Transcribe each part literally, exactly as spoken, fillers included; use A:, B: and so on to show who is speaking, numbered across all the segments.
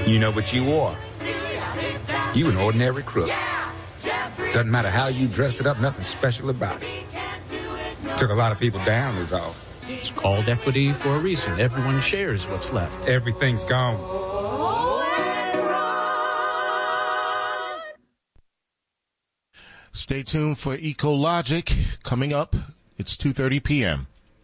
A: You know what you are. You an ordinary crook. Doesn't matter how you dress it up, nothing special about it. Took a lot of people down is all.
B: It's called equity for a reason. Everyone shares what's left.
A: Everything's gone.
C: Stay tuned for Ecologic coming up. It's two thirty p.m.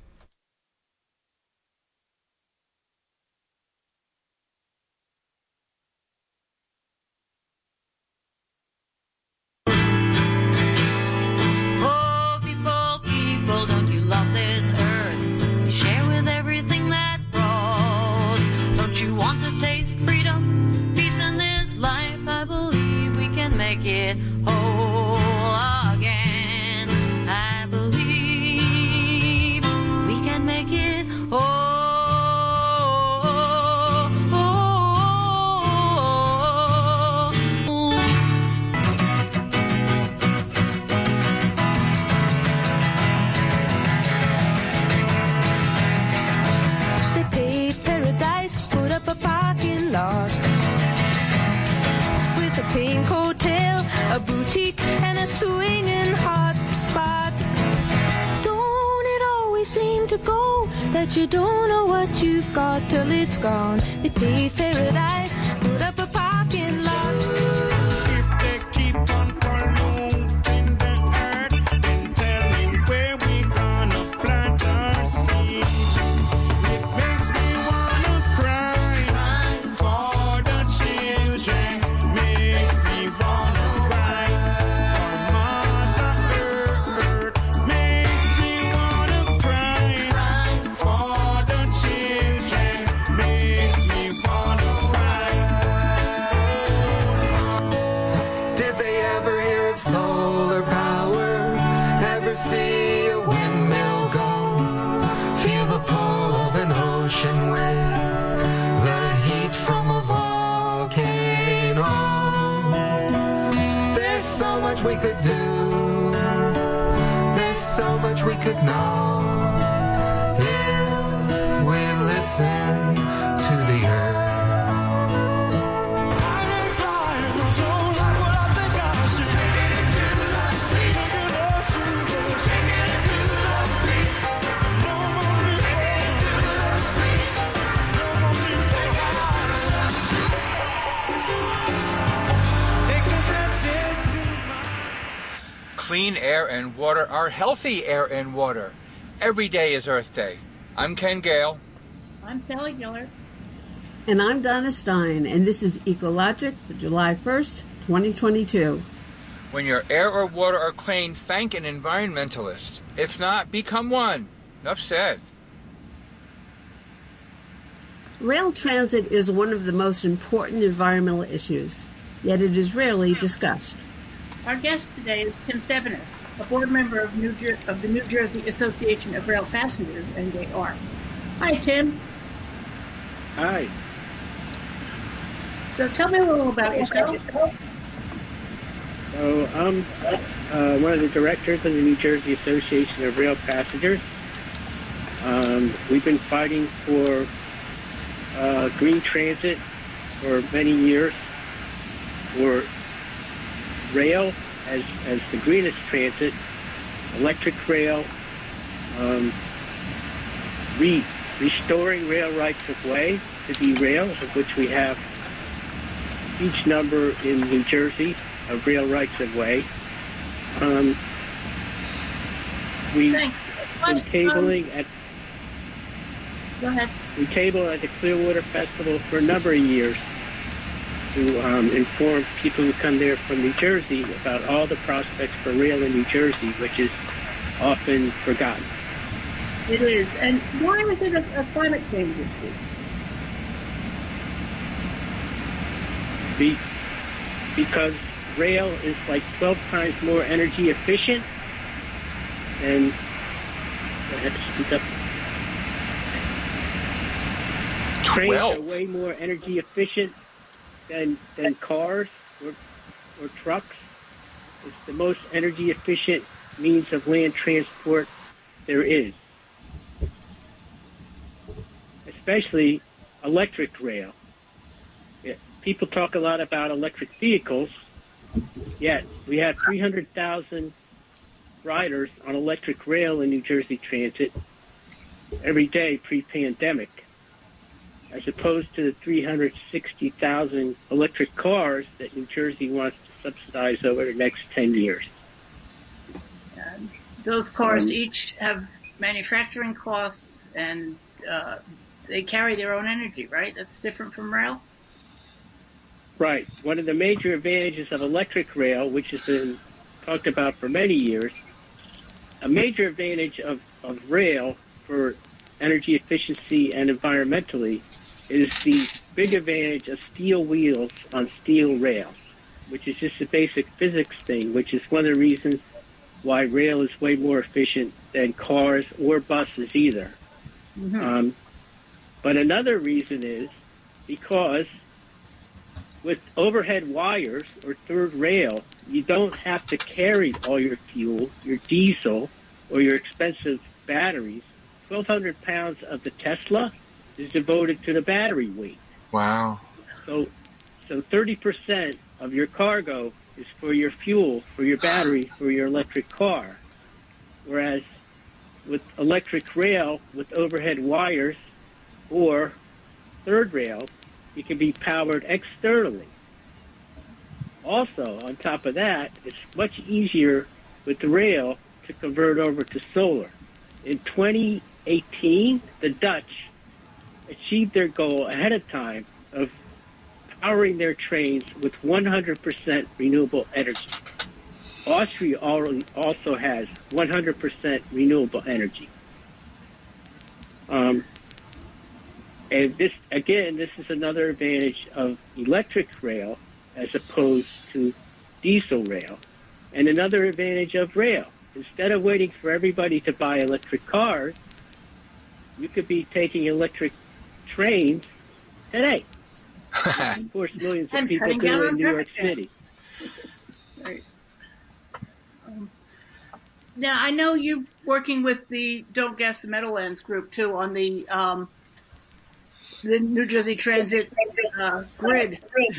D: Oh, people, people, don't you love this earth? To share with everything that grows. Don't you want to taste freedom, peace in this life? I believe we can make it whole again. I believe we can make it whole.
E: They paved paradise, put up a parking lot with a pink hotel, a boutique, and a swinging hot spot. Don't it always seem to go that you don't know what you've got till it's gone? They paved paradise, put up a parking lot.
F: If they keep on polluting the earth, then tell me where we gonna plant our seed. It makes me wanna cry for the children. Makes me wanna cry for Mother Earth. Makes me wanna cry for the children. Makes me wanna cry.
G: Did they ever hear of solar power? Ever see a windmill go? Feel the pull of an ocean wave, the heat from a volcano. There's so much we could do. There's so much we could know if we listen to the earth.
H: Clean air and water are healthy air and water. Every day is Earth Day. I'm Ken Gale.
I: I'm Sally Giller.
J: And I'm Donna Stein, and this is Ecologic for July first, twenty twenty-two.
H: When your air or water are clean, thank an environmentalist. If not, become one. Enough said.
J: Rail transit is one of the most important environmental issues, yet it is rarely discussed.
I: Our guest today is Tim Sevener, a board member of, New Jer- of the New Jersey Association of Rail Passengers, N J R. Hi, Tim.
K: Hi.
I: So tell me a little about yourself.
K: So I'm uh, one of the directors of the New Jersey Association of Rail Passengers. Um, we've been fighting for uh, green transit for many years, for rail as, as the greenest transit, electric rail, um, re, restoring rail rights of way to be rail, of which we have each number in New Jersey of rail rights of way. Um, we've
I: Thanks.
K: been cabling
I: um,
K: at
I: Go ahead.
K: we cable at the Clearwater Festival for a number of years to um, inform people who come there from New Jersey about all the prospects for rail in New Jersey, which is often forgotten.
I: It is. And why is it a, a climate change issue?
K: Be, because rail is like twelve times more energy efficient and trains are way more energy efficient than than cars or or trucks. It's the most energy efficient means of land transport there is, especially electric rail. people talk a lot about electric vehicles, yet we have three hundred thousand riders on electric rail in New Jersey Transit every day pre-pandemic, as opposed to the three hundred sixty thousand electric cars that New Jersey wants to subsidize over the next ten years.
I: And those cars
K: Um,
I: each have manufacturing costs, and uh, they carry their own energy, right? That's different from rail?
K: Right. One of the major advantages of electric rail, which has been talked about for many years, a major advantage of, of rail for energy efficiency and environmentally is the big advantage of steel wheels on steel rails, which is just a basic physics thing, which is one of the reasons why rail is way more efficient than cars or buses either.
I: Mm-hmm.
K: Um, but another reason is because with overhead wires or third rail, you don't have to carry all your fuel, your diesel, or your expensive batteries. twelve hundred pounds of the Tesla is devoted to the battery weight.
L: Wow.
K: So, so thirty percent of your cargo is for your fuel, for your battery, for your electric car. Whereas with electric rail, with overhead wires or third rail, it can be powered externally. Also, on top of that, it's much easier with the rail to convert over to solar. In twenty eighteen, the Dutch achieved their goal ahead of time of powering their trains with one hundred percent renewable energy. Austria already also has one hundred percent renewable energy. Um, and this, again, this is another advantage of electric rail as opposed to diesel rail. And another advantage of rail, instead of waiting for everybody to buy electric cars, you could be taking electric trains today. Of course, millions of
I: And
K: people
I: cutting
K: do
I: down
K: in
I: on
K: New York
I: traffic jams.
K: City.
I: Right. Um, now, I know you're working with the Don't Gas the Meadowlands group, too, on the um, the New Jersey Transit uh, grid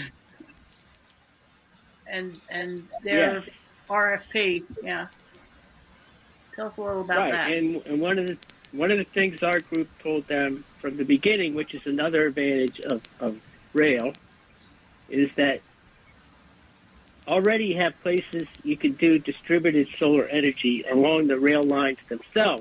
I: and and their
K: Yes.
I: R F P. Yeah. Tell us a little about
K: right.
I: that.
K: And, and one of the one of the things our group told them from the beginning, which is another advantage of, of rail, is that already you have places you can do distributed solar energy along the rail lines themselves,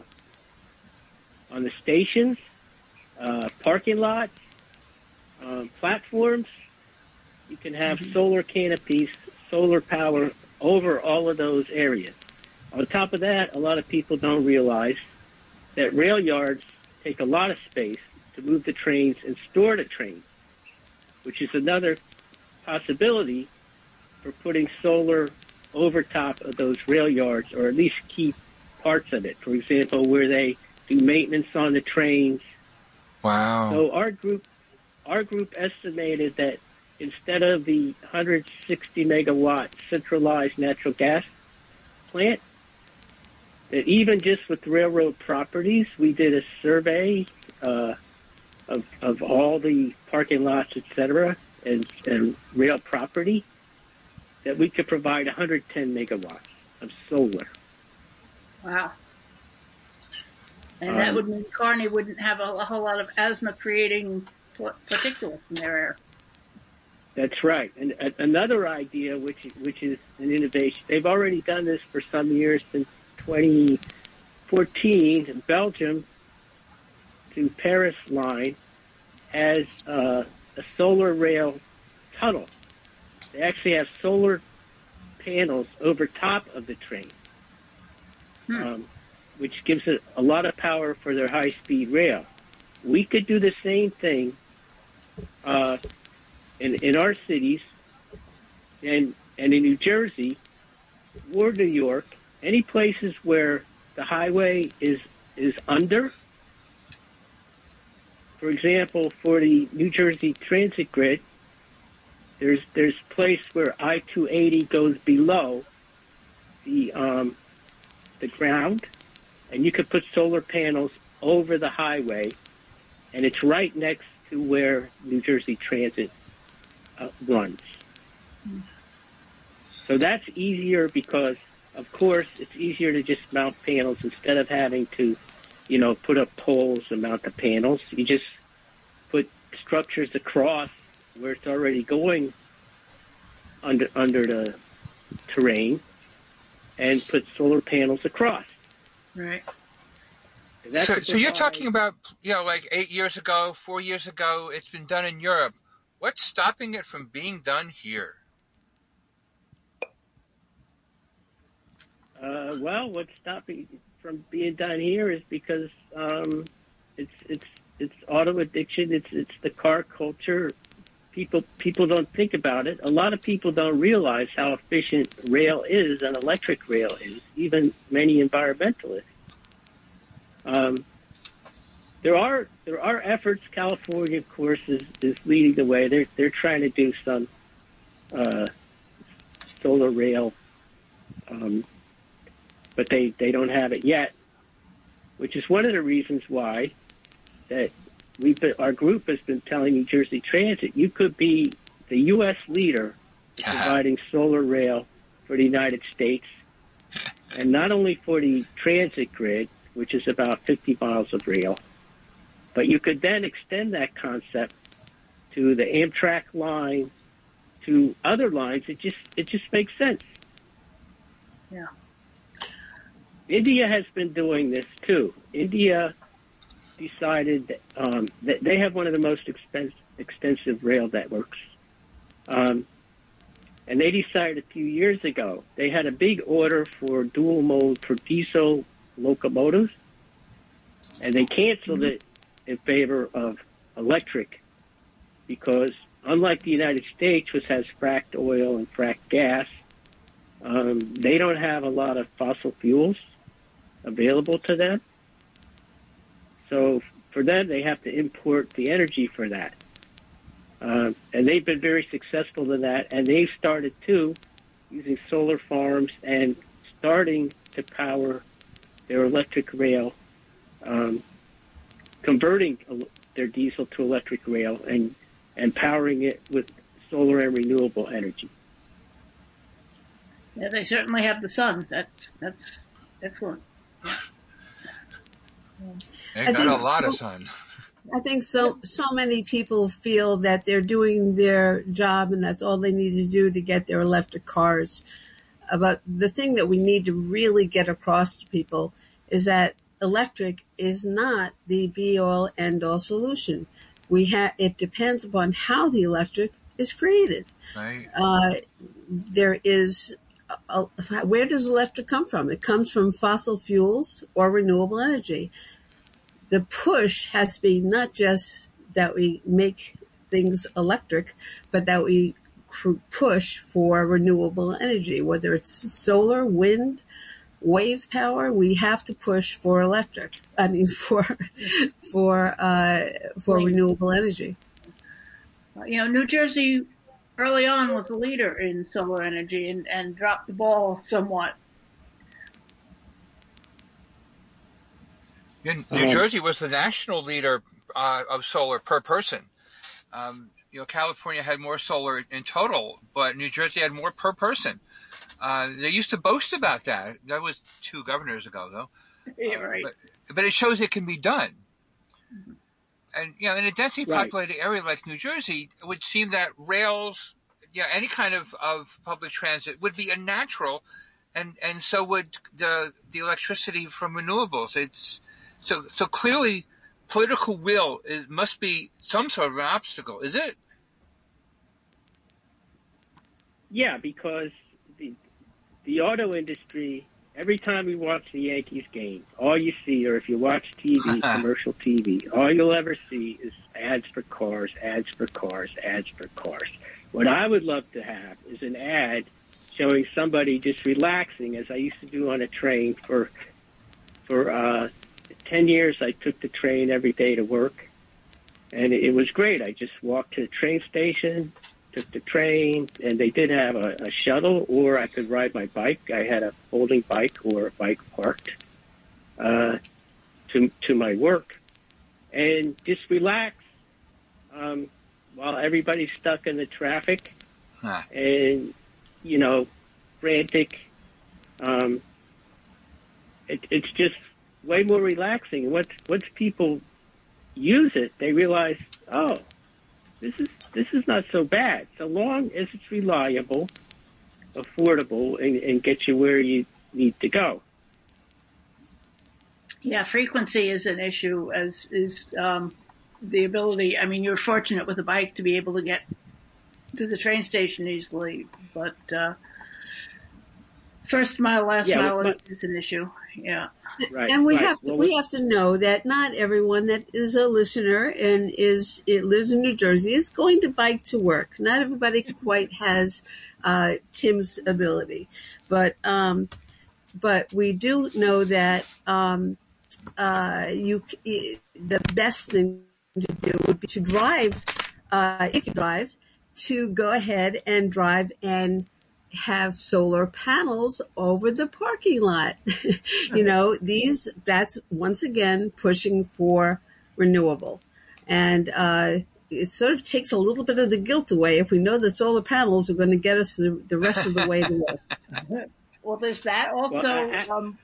K: on the stations, uh, parking lots, um, platforms. You can have
I: Mm-hmm.
K: solar canopies, solar power over all of those areas. On top of that, a lot of people don't realize that rail yards take a lot of space to move the trains and store the trains, which is another possibility for putting solar over top of those rail yards, or at least key parts of it. For example, where they do maintenance on the trains.
L: Wow.
K: So our group, our group estimated that instead of the one hundred sixty megawatt centralized natural gas plant, that even just with railroad properties, we did a survey uh, of of all the parking lots, et cetera, and, and rail property, that we could provide one hundred ten megawatts of solar.
I: Wow. And that
K: Um,
I: would mean Kearney wouldn't have a, a whole lot of asthma-creating particulates in their air.
K: That's right. And a, another idea, which which is an innovation, they've already done this for some years. Since twenty fourteen, in Belgium, to Paris line has uh, a solar rail tunnel. They actually have solar panels over top of the train,
I: Hmm.
K: um, which gives it a lot of power for their high-speed rail. We could do the same thing uh, in in our cities, and and in New Jersey or New York, any places where the highway is is under. For example, for the New Jersey Transit grid, there's there's place where I two eighty goes below the um, the ground, and you could put solar panels over the highway, and it's right next to where New Jersey Transit uh, runs. So that's easier because, of course, it's easier to just mount panels instead of having to, you know, put up poles and mount the panels. You just put structures across where it's already going under under the terrain and put solar panels across.
I: Right.
K: That's
H: So,
K: what
H: so you're
K: provides-
H: talking about, you know, like eight years ago, four years ago, it's been done in Europe. What's stopping it from being done here?
K: Uh, well, what's stopping it from being done here is because um, it's it's it's auto addiction. It's it's the car culture. People people don't think about it. A lot of people don't realize how efficient rail is and electric rail is. Even many environmentalists. Um, there are there are efforts. California, of course, is, is leading the way. They're they're trying to do some uh, solar rail. Um, but they, they don't have it yet, which is one of the reasons why that we've been, our group has been telling New Jersey Transit, you could be the U S leader in providing solar rail for the United States, and not only for the transit grid, which is about fifty miles of rail, but you could then extend that concept to the Amtrak line, to other lines. It just it just makes sense.
I: Yeah.
K: India has been doing this too. India decided that, um, that they have one of the most expensive, extensive rail networks. Um, and they decided a few years ago, they had a big order for dual mode for diesel locomotives, and they canceled it in favor of electric because unlike the United States, which has fracked oil and fracked gas, um, they don't have a lot of fossil fuels available to them. So for them, they have to import the energy for that. Um, and they've been very successful in that. And they've started, too, using solar farms and starting to power their electric rail, um, converting their diesel to electric rail and, and powering it with solar and renewable energy.
I: Yeah, they certainly have the sun. That's that's excellent.
H: They
J: I
H: got
J: think
H: a lot of
J: so-
H: sun.
J: I think so. So many people feel that they're doing their job and that's all they need to do to get their electric cars. Uh, But the thing that we need to really get across to people is that electric is not the be-all, end-all solution. We have it depends upon how the electric is created.
H: Right.
J: Uh, there is a, a, where does electric come from? It comes from fossil fuels or renewable energy. The push has to be not just that we make things electric, but that we cr- push for renewable energy, whether it's solar, wind, wave power. We have to push for electric. I mean, for for uh, for renewable energy.
I: You know, New Jersey early on was the leader in solar energy and, and dropped the ball somewhat.
H: Yeah, New Jersey was the national leader uh, of solar per person. Um, you know, California had more solar in total, but New Jersey had more per person. Uh, they used to boast about that. That was two governors ago, though.
I: Yeah, right.
H: But, but it shows it can be done. And, you know, in a densely
K: Right.
H: populated area like New Jersey, it would seem that rails, yeah, any kind of, of public transit would be a natural, and, and so would the the electricity from renewables. It's so so clearly political will it must be some sort of an obstacle, is it?
K: Yeah, because the the auto industry, every time you watch the Yankees game, all you see, or if you watch T V, commercial T V, all you'll ever see is ads for cars, ads for cars, ads for cars. What I would love to have is an ad showing somebody just relaxing, as I used to do on a train for for uh, ten years. I took the train every day to work, and it, it was great. I just walked to the train station, took the train, and they did have a, a shuttle, or I could ride my bike. I had a folding bike or a bike parked uh, to to my work, and just relax. Um, while everybody's stuck in the traffic
H: Huh.
K: and, you know, frantic. Um, it, it's just way more relaxing. Once once people use it, they realize, oh, this is this is not so bad. So long as it's reliable, affordable, and, and gets you where you need to go.
I: Yeah, frequency is an issue, as is um, the ability. I mean, you're fortunate with a bike to be able to get to the train station easily, but uh, first mile, last
J: Yeah,
I: mile
J: but-
I: is an issue. Yeah,
K: Right,
J: and we
K: right.
J: have to
K: Well,
J: we have to know that not everyone that is a listener and is it lives in New Jersey is going to bike to work. Not everybody quite has uh, Tim's ability, but um, but we do know that um, uh, you c- the best thing to do would be to drive uh, if you drive to go ahead and drive and have solar panels over the parking lot. You know, these, that's once again pushing for renewable. And uh, it sort of takes a little bit of the guilt away if we know that solar panels are going to get us the, the rest of the way to work.
I: well, there's that. Also,
K: Well, I-
I: um,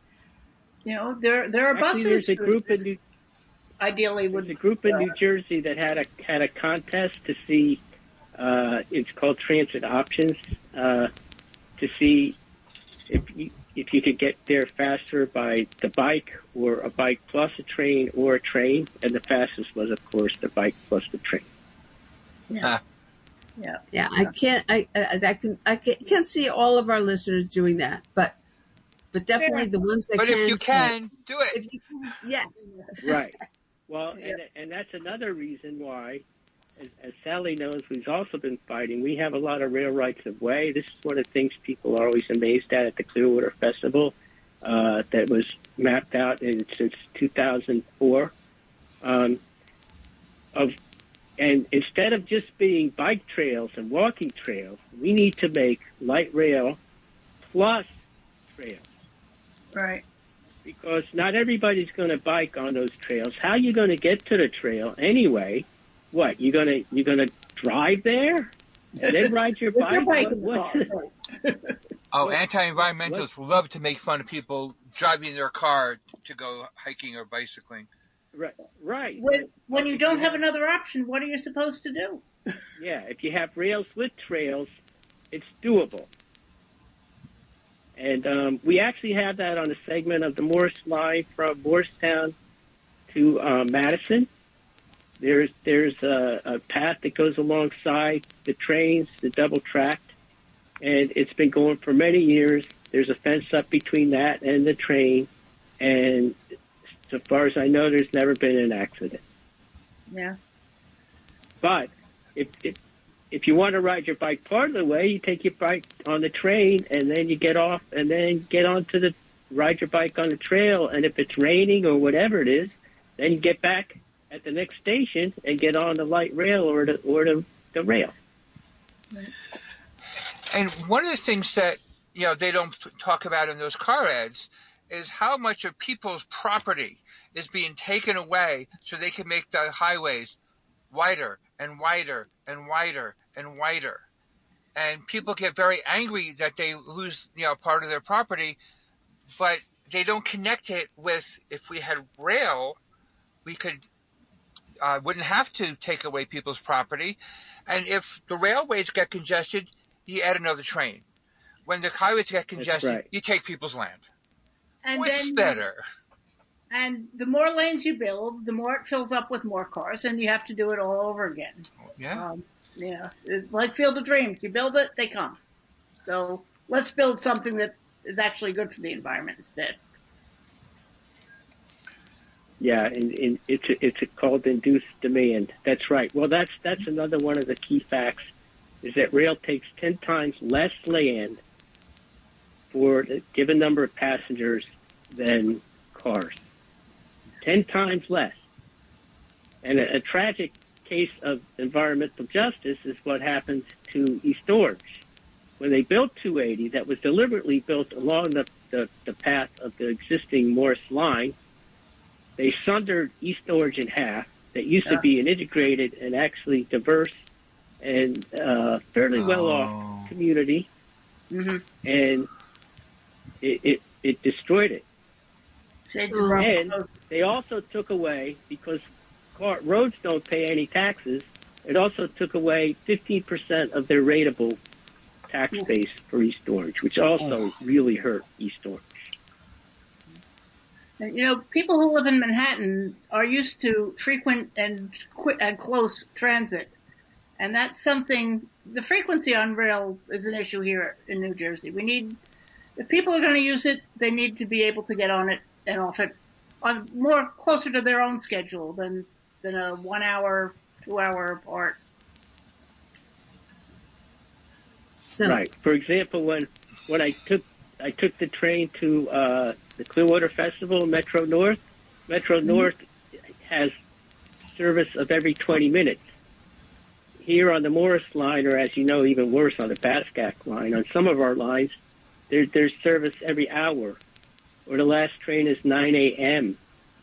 I: you know, there there are
K: Actually,
I: buses.
K: there's a group in New,
I: ideally would
K: there's a group in New Jersey that had a had a contest to see. Uh, it's called Transit Options, uh, to see if you, if you could get there faster by the bike or a bike plus a train or a train. And the fastest was, of course, the bike plus the train.
I: Yeah. Yeah.
J: Yeah, I can't, I, I, I can, I can't, can't see all of our listeners doing that, but, but definitely the ones that
H: But
J: can.
H: if you can, do it.
J: If you can, yes.
K: Right. Well, and, and that's another reason why, as, as Sally knows, we've also been fighting. We have a lot of rail rights of way. This is one of the things people are always amazed at at the Clearwater Festival, uh, that was mapped out in, since two thousand four. Um, of, and instead of just being bike trails and walking trails, we need to make light rail plus trails.
I: Right.
K: Because not everybody's going to bike on those trails. How are you going to get to the trail anyway? What, you're going to you're going to drive there and then ride your
I: With
K: bike?
I: your bike
K: What-
I: in the
K: what-
I: car,
H: Oh, anti-environmentalists love to make fun of people driving their car to go hiking or bicycling.
K: Right, right.
I: When, when you don't have another option, what are you supposed to do?
K: Yeah, if you have rails with trails, it's doable. And um, we actually have that on a segment of the Morris line from Morristown to uh, Madison. There's there's a, a path that goes alongside the trains, the double tracked, and it's been going for many years. There's a fence up between that and the train, and so far as I know, there's never been an accident.
I: Yeah.
K: But if if if you want to ride your bike part of the way, you take your bike on the train, and then you get off, and then get onto the ride your bike on the trail. And if it's raining or whatever it is, then you get back at the next station and get on the light rail or the or the, the rail.
H: And one of the things that, you know, they don't t- talk about in those car ads is how much of people's property is being taken away so they can make the highways wider and wider and wider and wider. And people get very angry that they lose, you know, part of their property, but they don't connect it with, if we had rail, we could uh, wouldn't have to take away people's property. And if the railways get congested, you add another train. When the highways get congested,
K: right.
H: you take people's land.
I: And
H: Which
I: then,
H: better?
I: And the more lanes you build, the more it fills up with more cars, and you have to do it all over again.
H: Yeah.
I: Um, yeah. It's like Field of Dreams. You build it, they come. So let's build something that is actually good for the environment instead.
K: Yeah, and, and it's a, it's a called induced demand. That's right. Well, that's that's another one of the key facts is that rail takes ten times less land for a given number of passengers than cars. Ten times less. And a, a tragic case of environmental justice is what happened to East Orange. When they built two eighty, that was deliberately built along the, the, the path of the existing Morris line, they sundered East Orange in half. that used to be an integrated and actually diverse and uh, fairly well-off community,
I: mm-hmm.
K: and it, it, it destroyed it. And they also took away, because car, roads don't pay any taxes, it also took away fifteen percent of their rateable tax base for East Orange, which also really hurt East Orange.
I: And, you know, people who live in Manhattan are used to frequent and quick and close transit. And that's something, the frequency on rail is an issue here in New Jersey. We need, if people are going to use it, they need to be able to get on it and off it on more closer to their own schedule than, than a one hour, two hour apart.
J: So.
K: Right. For example, when, when I took, I took the train to, uh, the Clearwater Festival, Metro North, Metro mm-hmm. North has service of every twenty minutes. Here on the Morris line, or as you know, even worse on the Pascack line, on some of our lines, there, there's service every hour, or the last train is nine a.m.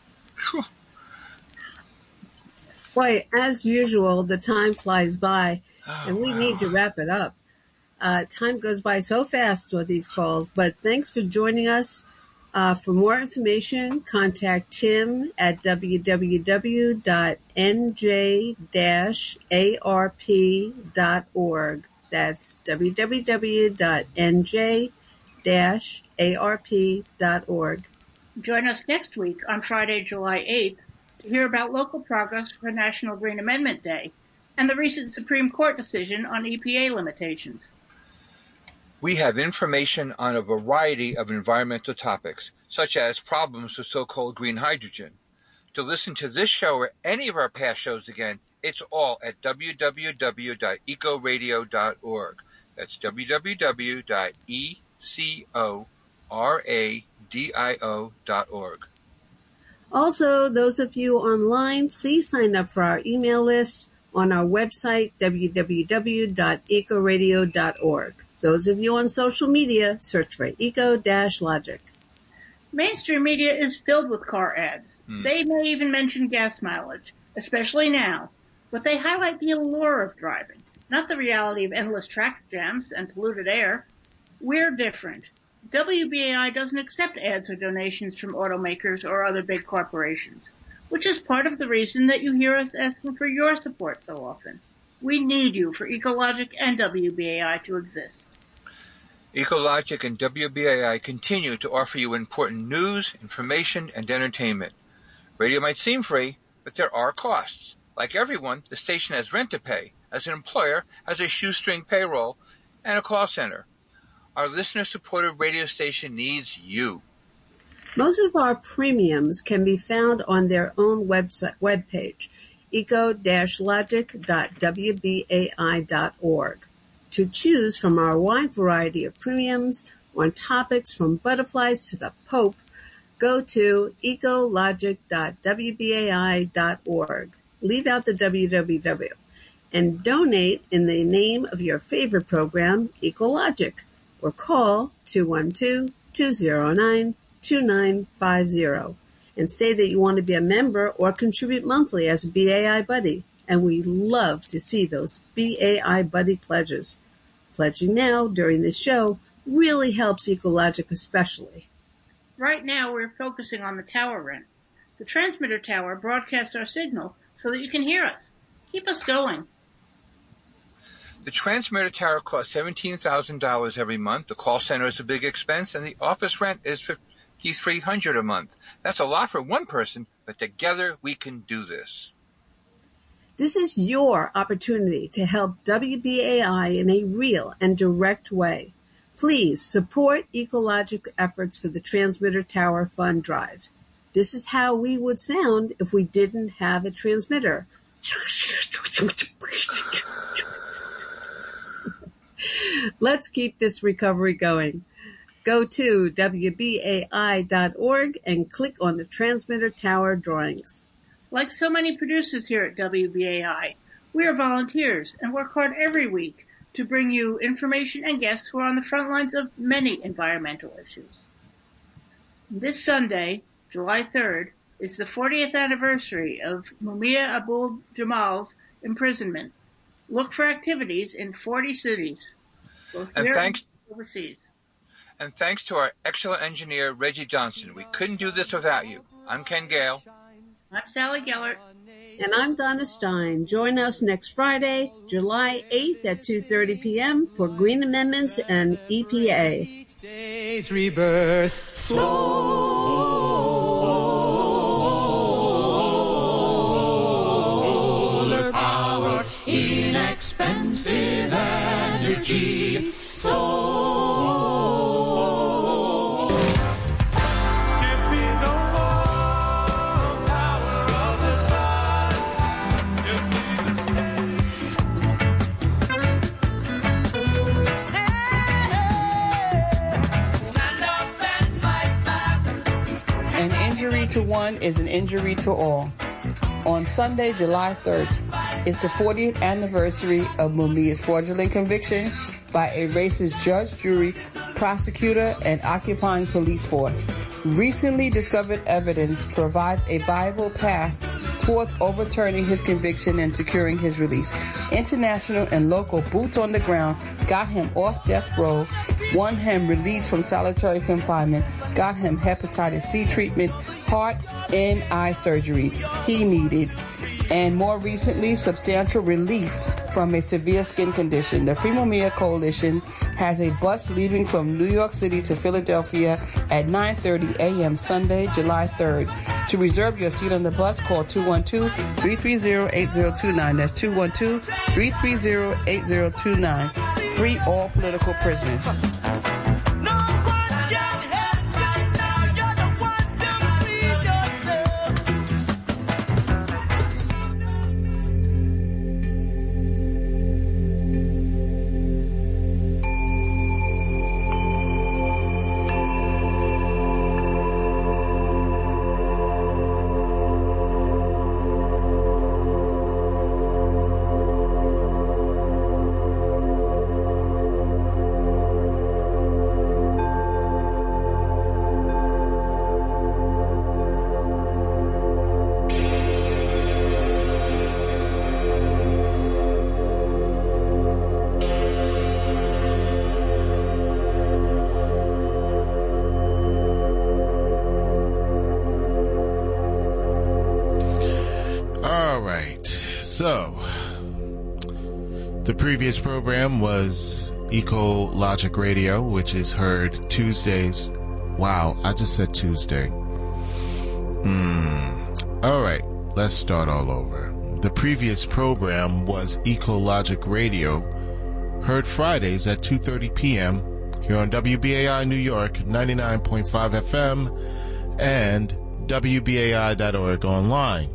J: Boy, as usual, the time flies by,
L: Oh,
J: and we
L: wow.
J: need to wrap it up. Uh, time goes by so fast with these calls, but thanks for joining us. Uh, for more information, contact Tim at w w w dot n j dash a r p dot org. That's w w w dot n j dash a r p dot org.
I: Join us next week on Friday, July eighth, to hear about local progress for National Green Amendment Day and the recent Supreme Court decision on E P A limitations.
H: We have information on a variety of environmental topics, such as problems with so-called green hydrogen. To listen to this show or any of our past shows again, it's all at w w w dot eco radio dot org. That's w w w dot eco radio dot org.
J: Also, those of you online, please sign up for our email list on our website, w w w dot eco radio dot org. Those of you on social media, search for Eco-Logic.
I: Mainstream media is filled with car ads.
H: Mm.
I: They may even mention gas mileage, especially now, but they highlight the allure of driving, not the reality of endless traffic jams and polluted air. We're different. W B A I doesn't accept ads or donations from automakers or other big corporations, which is part of the reason that you hear us asking for your support so often. We need you for Ecologic and W B A I to exist.
H: Ecologic and W B A I continue to offer you important news, information, and entertainment. Radio might seem free, but there are costs. Like everyone, the station has rent to pay. As an employer, has a shoestring payroll and a call center. Our listener-supported radio station needs you.
J: Most of our premiums can be found on their own website webpage, eco dash logic dot w b a i dot org. To choose from our wide variety of premiums on topics from butterflies to the Pope, go to eco logic dot w b a i dot org. Leave out the W W W and donate in the name of your favorite program, Ecologic, or call two one two, two zero nine, two nine five zero and say that you want to be a member or contribute monthly as a B A I Buddy. And we love to see those B A I Buddy pledges. Pledging now during this show really helps Ecologic especially.
I: Right now, we're focusing on the tower rent. The transmitter tower broadcasts our signal so that you can hear us. Keep us going.
H: The transmitter tower costs seventeen thousand dollars every month. The call center is a big expense, and the office rent is fifty-three hundred dollars a month. That's a lot for one person, but together we can do this.
J: This is your opportunity to help W B A I in a real and direct way. Please support Ecologic efforts for the Transmitter Tower Fund Drive. This is how we would sound if we didn't have a transmitter. Let's keep this recovery going. Go to w b a i dot org and click on the Transmitter Tower drawings.
I: Like so many producers here at W B A I, we are volunteers and work hard every week to bring you information and guests who are on the front lines of many environmental issues. This Sunday, July third, is the fortieth anniversary of Mumia Abu Jamal's imprisonment. Look for activities in forty cities, both
H: And
I: here
H: thanks-
I: and overseas.
H: And thanks to our excellent engineer, Reggie Johnson. We couldn't do this without you. I'm Ken Gale.
I: I'm Sally Gellert.
J: And I'm Donna Stein. Join us next Friday, July eighth at two thirty p.m. for Green Amendments and E P A.
M: Each day's rebirth. Solar power, inexpensive energy. Solar.
F: Give me the warm power of the sun. Give me the
M: Stand up and fight back.
N: An injury to one is an injury to all. On Sunday, July third, is the fortieth anniversary of Mumia's fraudulent conviction by a racist judge, jury, prosecutor, and occupying police force. Recently discovered evidence provides a viable path towards overturning his conviction and securing his release. International and local boots on the ground got him off death row, won him release from solitary confinement, got him hepatitis C treatment, heart and eye surgery he needed, and more recently, substantial relief from a severe skin condition. The Free Mumia Coalition has a bus leaving from New York City to Philadelphia at nine thirty a.m. Sunday, July third. To reserve your seat on the bus, call two one two, three three zero, eight zero two nine. That's two one two, three three zero, eight zero two nine. Free all political prisoners.
C: All right. So, the previous program was Eco Logic Radio, which is heard Tuesdays. Wow, I just said Tuesday. Hmm. All right, let's start all over. The previous program was Eco Logic Radio, heard Fridays at two thirty p.m. here on W B A I New York, ninety-nine point five F M, and W B A I dot org online.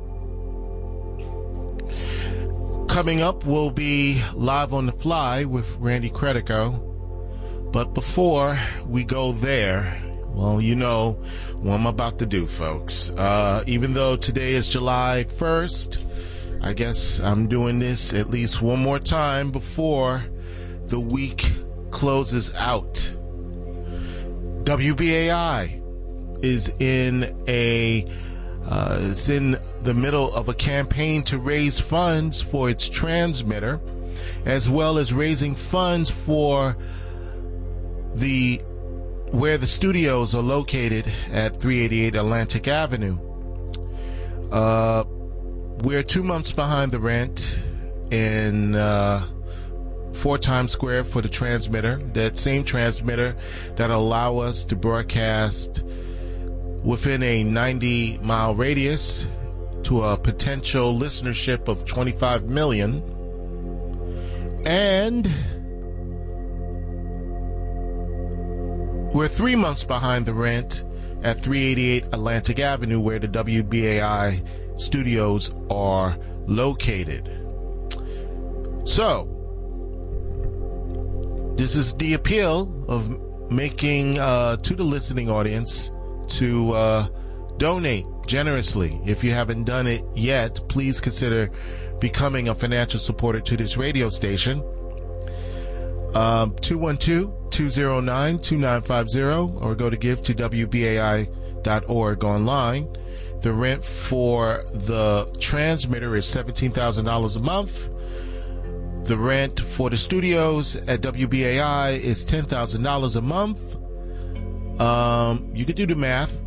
C: Coming up will be Live on the Fly with Randy Credico. But before we go there, well, you know what I'm about to do, folks. Uh, even though today is July first, I guess I'm doing this at least one more time before the week closes out. W B A I is in a uh, is in the middle of a campaign to raise funds for its transmitter, as well as raising funds for the where the studios are located at three eighty-eight Atlantic Avenue. Uh, we're two months behind the rent in uh, four Times Square for the transmitter, that same transmitter that allow us to broadcast within a ninety mile radius to a potential listenership of twenty-five million. And we're three months behind the rent at three eighty-eight Atlantic Avenue, where the W B A I studios are located. So, this is the appeal of making uh, to the listening audience to uh, donate generously. If you haven't done it yet, please consider becoming a financial supporter to this radio station. Um, two one two, two zero nine, two nine five zero, or go to give to W B A I dot org online. The rent for the transmitter is seventeen thousand dollars a month. The rent for the studios at W B A I is ten thousand dollars a month. Um, you could do the math.